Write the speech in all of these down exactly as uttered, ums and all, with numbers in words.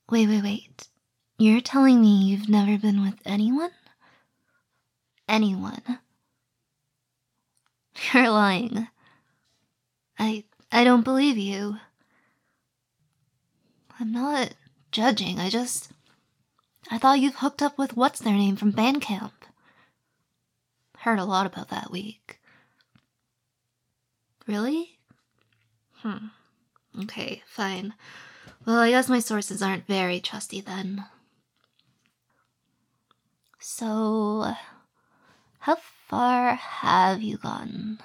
Wait, wait, wait. You're telling me you've never been with anyone? Anyone. You're lying. I I don't believe you. I'm not judging, I just... I thought you've hooked up with what's-their-name from band camp. Heard a lot about that week. Really? Hmm. Okay, fine. Well, I guess my sources aren't very trusty then. So, how far have you gone?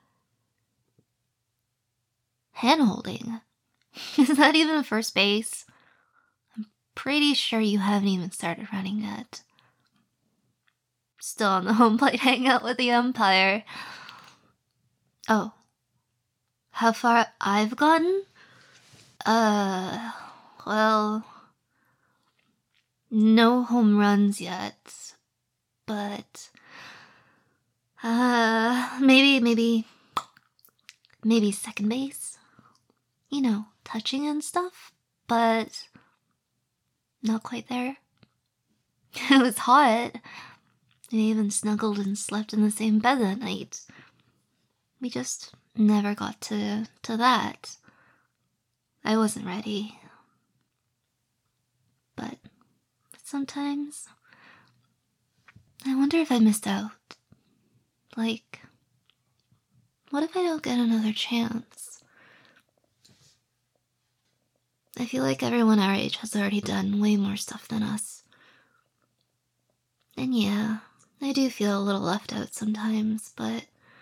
Hand-holding? Is that even first base? I'm pretty sure you haven't even started running yet. Still on the home plate hanging out with the Empire. Oh. How far I've gotten? Uh, well... No home runs yet. But... Uh, maybe, maybe... Maybe second base? You know, touching and stuff, but... Not quite there. It was hot. We even snuggled and slept in the same bed that night. We just never got to, to that. I wasn't ready. But sometimes, I wonder if I missed out. Like, what if I don't get another chance? I feel like everyone our age has already done way more stuff than us. And yeah, I do feel a little left out sometimes, but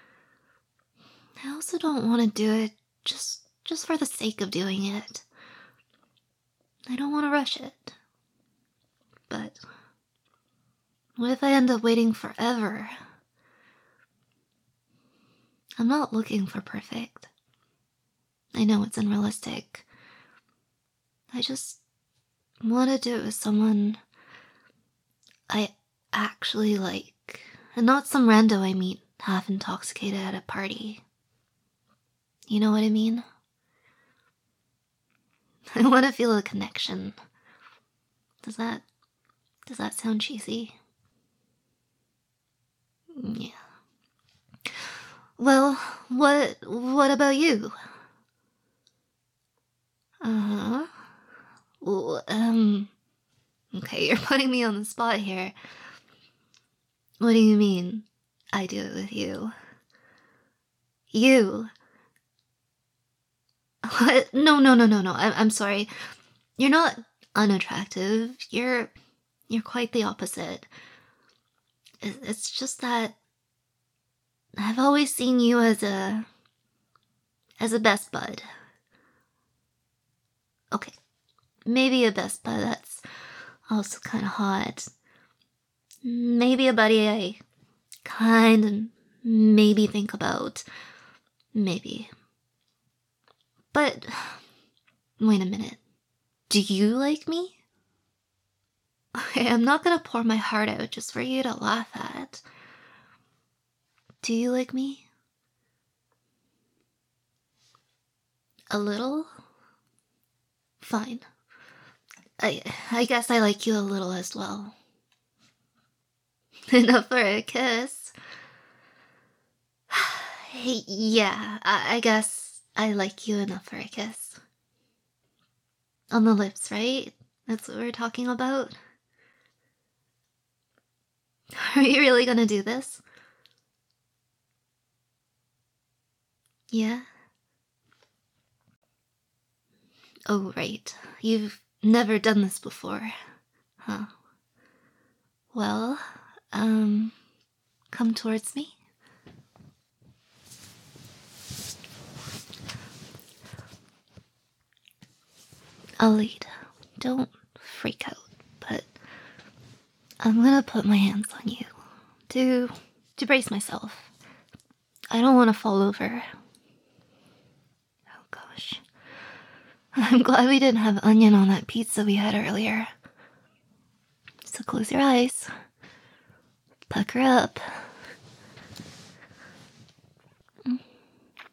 I also don't want to do it just just for the sake of doing it. I don't want to rush it. But what if I end up waiting forever? I'm not looking for perfect. I know it's unrealistic. I just want to do it with someone I actually like, and not some rando I meet half intoxicated at a party. You know what I mean? I want to feel a connection. Does that... does that sound cheesy? Yeah. Well, what... what about you? Uh-huh. Well, um... Okay, you're putting me on the spot here. What do you mean, I do it with you? You? What? No, no, no, no, no, I'm, I'm sorry. You're not unattractive. You're... you're quite the opposite. It's just that... I've always seen you as a... as a best bud. Okay, maybe a best bud that's also kind of hot. Maybe a buddy I kind of maybe think about. Maybe. But, wait a minute. Do you like me? Okay, I'm not gonna pour my heart out just for you to laugh at. Do you like me? A little? Fine. I I guess I like you a little as well. Enough for a kiss. Yeah, I, I guess I like you enough for a kiss. On the lips, right? That's what we're talking about? Are you really gonna do this? Yeah? Oh, right. You've never done this before, huh? Well, um, come towards me. I'll lead. Don't freak out, but I'm gonna put my hands on you to, to brace myself. I don't want to fall over. Oh gosh. I'm glad we didn't have onion on that pizza we had earlier. So close your eyes. Pucker up. Mm.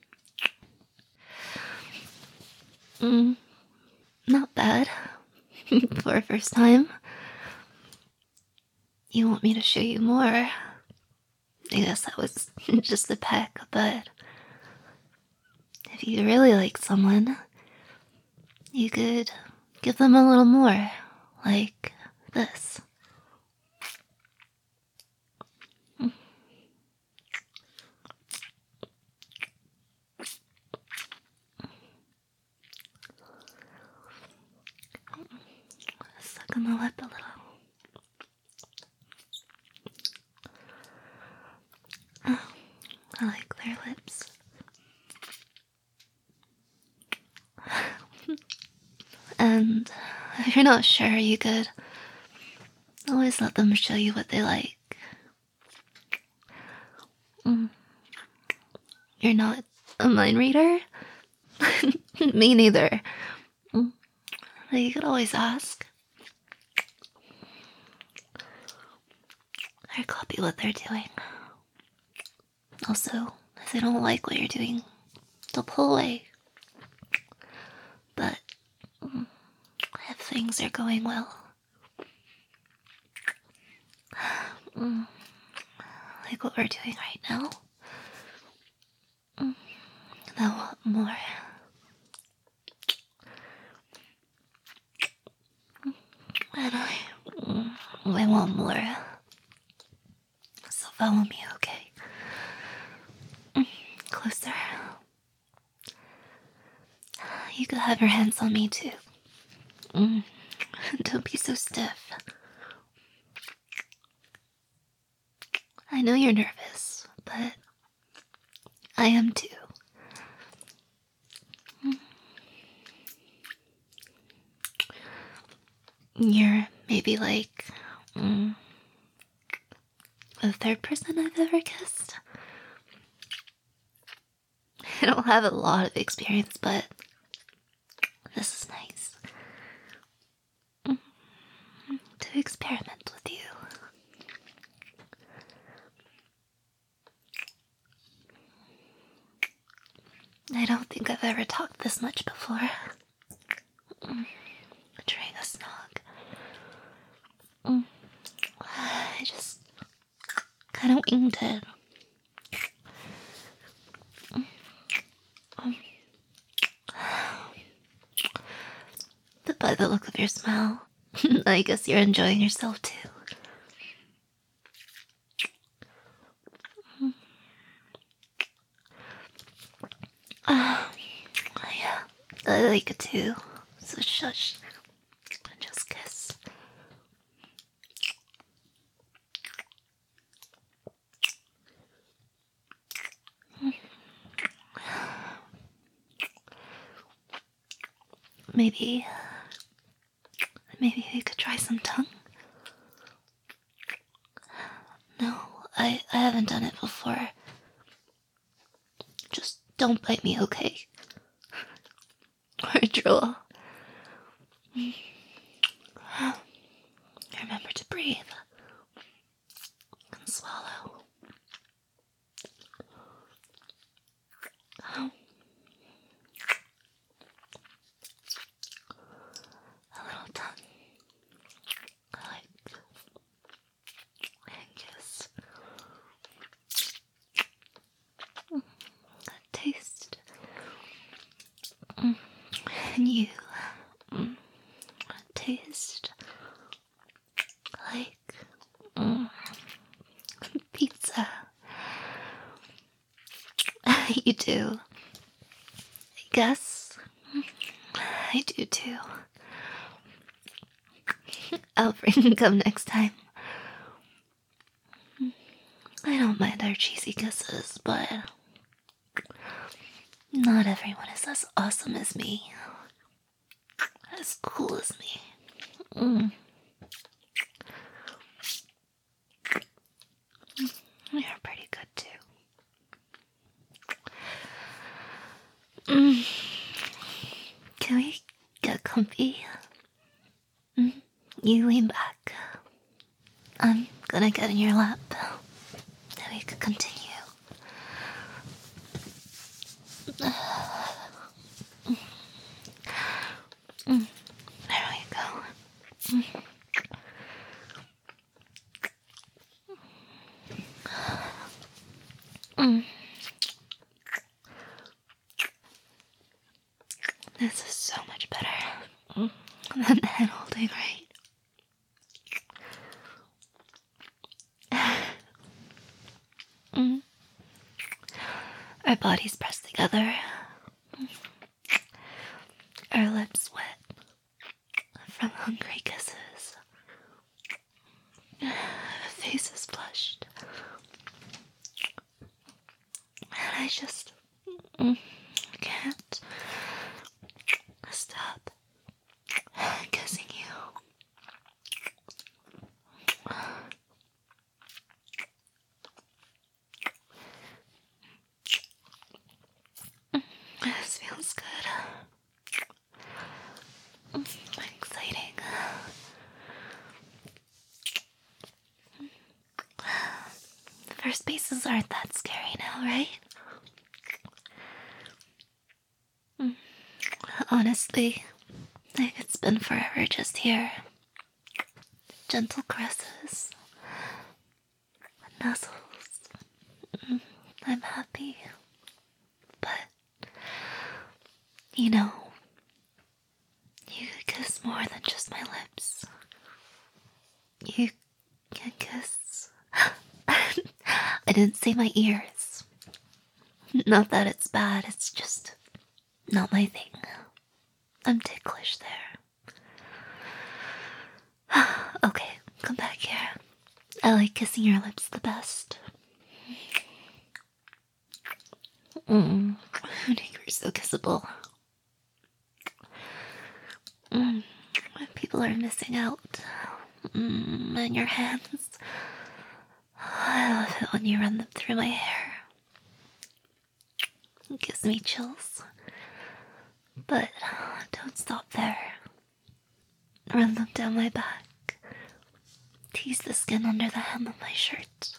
Mm. Not bad. For a first time? You want me to show you more? I guess that was just a peck, but if you really like someone, you could give them a little more, like this. Suck on the lip a little. Oh, I like their lips. And if you're not sure, you could always let them show you what they like. Mm. You're not a mind reader? Me neither. Mm. But you could always ask. Or copy what they're doing. Also, if they don't like what you're doing, they'll pull away. But mm, if things are going well, mm, like what we're doing right now, mm, they'll want more. And I, mm, I want more. So follow me, okay? Mm, closer. You could have your hands on me too. Mm, don't be so stiff. I know you're nervous, but I am too. Mm. You're maybe like mm, the third person I've ever kissed. I don't have a lot of experience, but this is nice. Mm, to experiment with you. I don't think I've ever talked this much before. Mm, during a snog. Mm, I just kind of winged it. Mm, but by the look of your smile, I guess you're enjoying yourself too. Mm. Uh, yeah, I like it too. So shush. Just kiss. Maybe, maybe we could try some tongue. No, I, I haven't done it before. Just don't bite me, okay? Or drool. Remember to breathe. And swallow. A little tongue. Like and kiss. Mm, that taste. Mm, and you mm, taste like mm, pizza. You do. I guess I do too. I'll bring them next time. I don't mind our cheesy kisses, but not everyone is as awesome as me. As cool as me. Mm. You're pretty good too. Mm. Can we get comfy? Mm. You lean back. I'm gonna get in your lap. Then we could continue. Mm. There we go. Mm. This is so much better than hand holding, right? Mm. Our bodies pressed together, our lips wet from hungry kisses, faces flushed, and I just mm, can't stop kissing you. This feels good. Exciting. The first bases aren't that scary now, right? Honestly, like it's been forever just here. Gentle caresses, nuzzles. I'm happy. But, you know, you could kiss more than just my lips. You can kiss. I didn't say my ears. Not that it's bad, it's just not my thing. I'm ticklish there. Okay, come back here. I like kissing your lips the best. Mm, you're so kissable. Mm, people are missing out. Mm, and your hands. I love it when you run them through my hair. It gives me chills. But don't stop there. Run them down my back. Tease the skin under the hem of my shirt.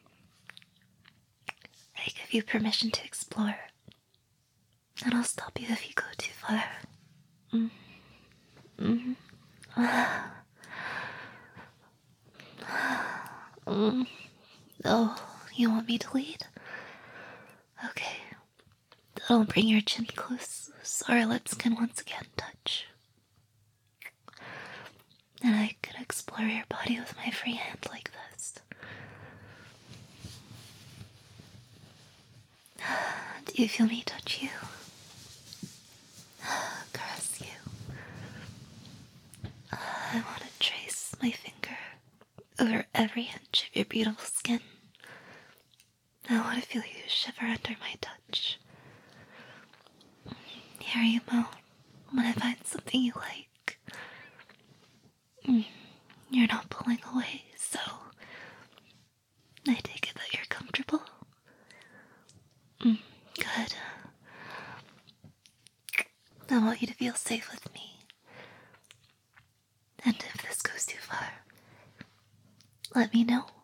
I give you permission to explore. And I'll stop you if you go too far. Mm. Mm. Mm. Oh, you want me to lead? Okay. That'll bring your chin close so our lips can once again touch. And I can explore your body with my free hand like this. Do you feel me touch you? Caress you. I want to trace my finger over every inch of your beautiful skin. I want to feel you shiver under my touch. Hear you moan when I find something you like. You're not pulling away, so I take it that you're comfortable. Mm, good. I want you to feel safe with me. And if this goes too far, let me know.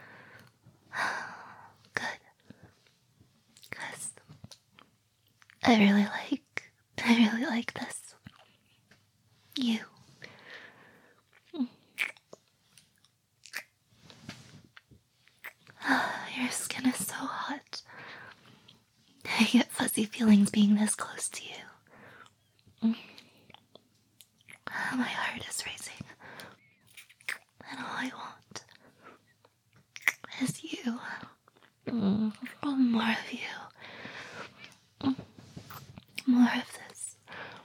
Good. Because I really like, I really like this. You. Your skin is so hot. I get fuzzy feelings being this close to you. My heart is racing. And all I want is you. Mm, more of you. Mm, more of this.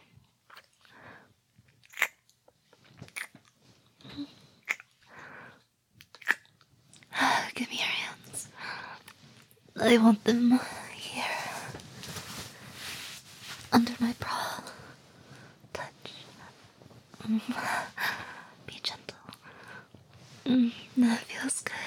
Give me your hands. I want them here. Under my bra. Touch. Mm, be gentle. Mm, that feels good.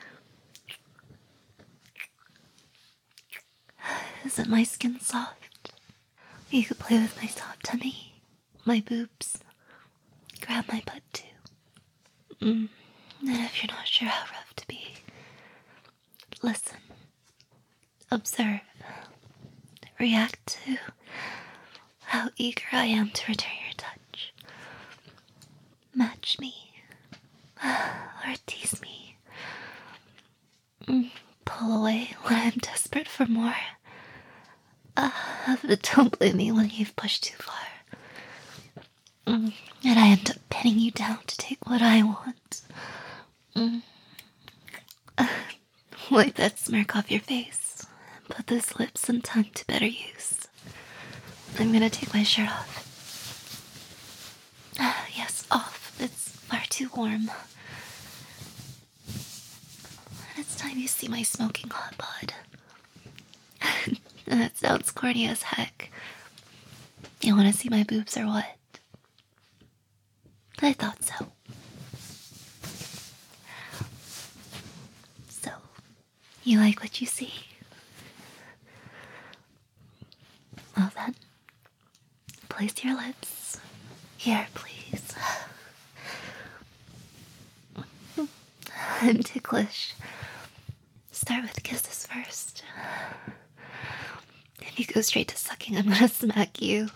Isn't my skin soft? You could play with my soft tummy, my boobs, grab my butt too. Mm. And if you're not sure how rough to be, listen, observe, react to how eager I am to return your touch. Match touch me. Or tease me. Mm, pull away when I'm desperate for more. Uh, but don't blame me when you've pushed too far. Mm, and I end up pinning you down to take what I want. Mm. Uh, wipe that smirk off your face. Put those lips and tongue to better use. I'm gonna take my shirt off. Uh, yes, off. It's far too warm. It's time you see my smoking hot bod. That sounds corny as heck. You wanna see my boobs or what? I thought so. So, you like what you see? Well then, place your lips here, please. I'm ticklish. Start with kisses first. If you go straight to sucking, I'm gonna smack you.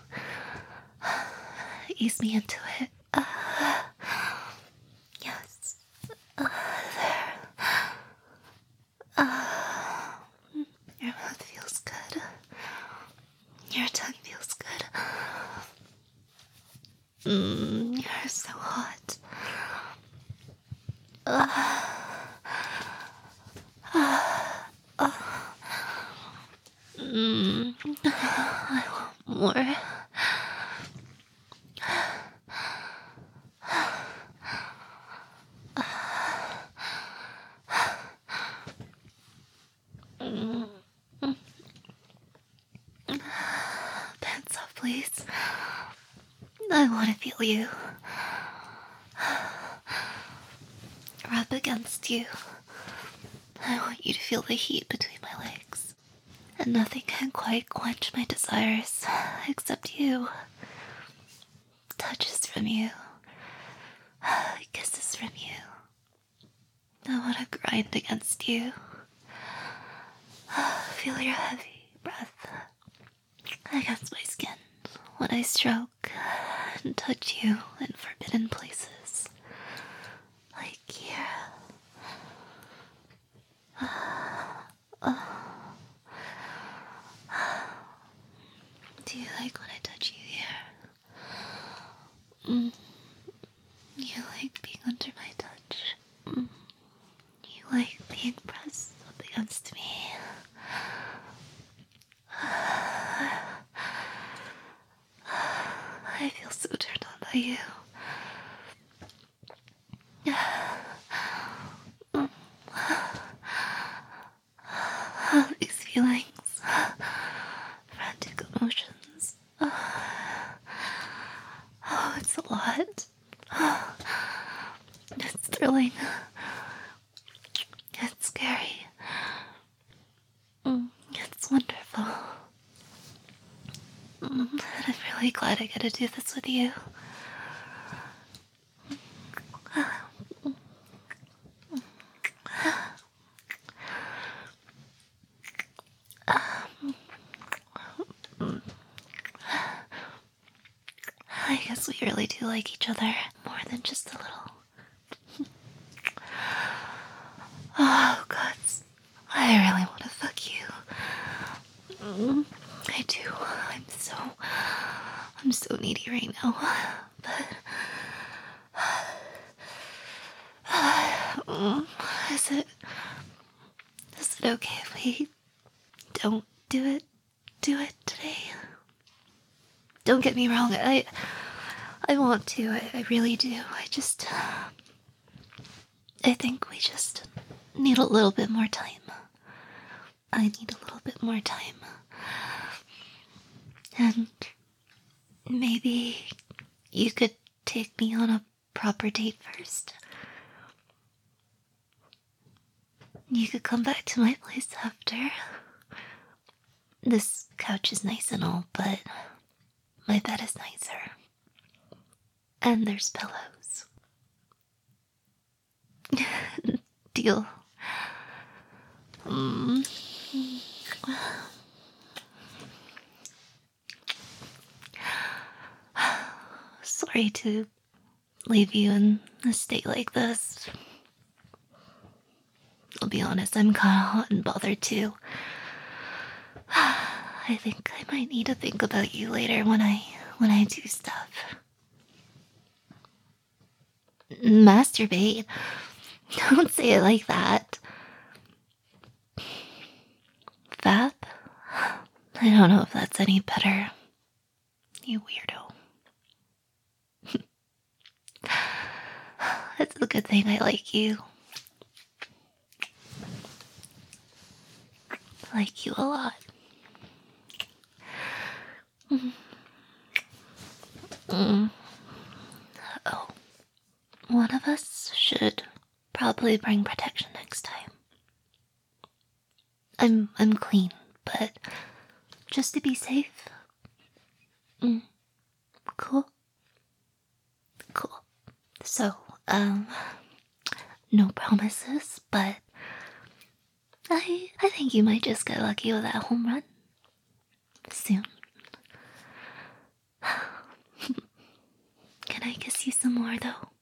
Ease me into it. Uh, yes. Uh, there. Uh, your mouth feels good. Your tongue feels good. Mmm, you're so hot. Uh, uh, mm, I want more. Pants off, please. I want to feel you. Rub against you. I want you to feel the heat between my legs. And nothing can quite quench my desires except you. Touches from you. Kisses from you. I want to grind against you. Feel your heavy breath against my skin when I stroke and touch you in forbidden places. Like here. Do you like when I touch you here? Mm. You like being under my touch? Mm. You like being pressed up against me? I feel so turned on by you. These feelings, frantic emotions. Oh, it's a lot. It's thrilling. It's scary. It's wonderful. I'm really glad I get to do this with you. I guess we really do like each other more than just a little. Oh, God. I really want to fuck you. I do. I'm so... I'm so needy right now. But... Is it... Is it okay if we don't do it? Do it today? Don't get me wrong. I... I want to. I, I really do. I just... I think we just need a little bit more time. I need a little bit more time. And maybe you could take me on a proper date first. You could come back to my place after. This couch is nice and all, but my bed is nicer. And there's pillows. Deal. Mm. Sorry to leave you in a state like this. I'll be honest, I'm kinda hot and bothered too. I think I might need to think about you later when I when I do stuff. Masturbate? Don't say it like that. Fap? I don't know if that's any better. You weirdo. It's a good thing I like you. I like you a lot. Mm. Mm. Oh. One of us should probably bring protection next time. I'm I'm clean, but just to be safe. Mm. Cool. Cool. So, um, no promises, but I I think you might just get lucky with that home run soon. Can I kiss you some more though?